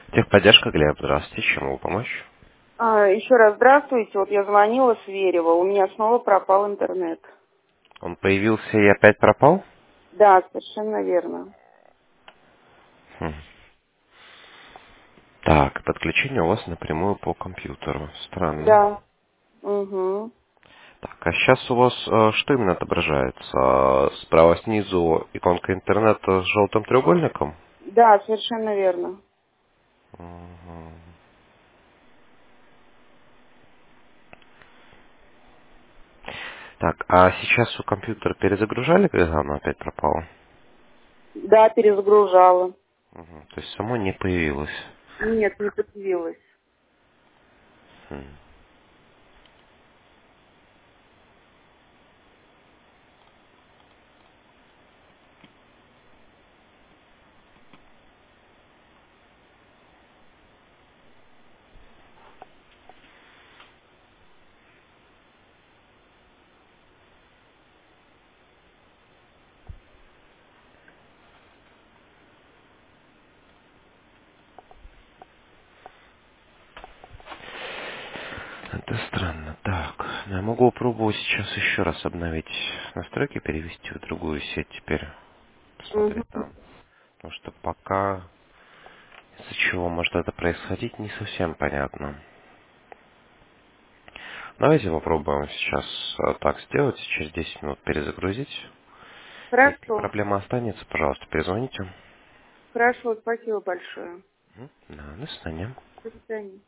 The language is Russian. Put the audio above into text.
Техподдержка, Глеб, здравствуйте, чем могу помочь? Еще раз здравствуйте. Вот я звонила с Верева. У меня снова пропал интернет. Он появился и опять пропал? Да, совершенно верно. Хм. Так, подключение у вас напрямую по компьютеру. Странно. Да. Угу. Так, а сейчас у вас что именно отображается? Справа снизу иконка интернета с желтым треугольником? Да, совершенно верно. Мгм. Так, а сейчас у компьютера перезагружали, когда оно опять пропало? Да, перезагружала. Мгм. То есть само не появилось. Нет, не появилась. Хм. Это странно. Так, ну, я могу попробовать сейчас еще раз обновить настройки, перевести в другую сеть теперь. Угу. Посмотреть там. Потому что пока из-за чего может это происходить, не совсем понятно. Давайте попробуем сейчас так сделать, через 10 минут перезагрузить. Если Хорошо. проблема останется, пожалуйста, перезвоните. Хорошо, спасибо большое. Да, до свидания. До свидания.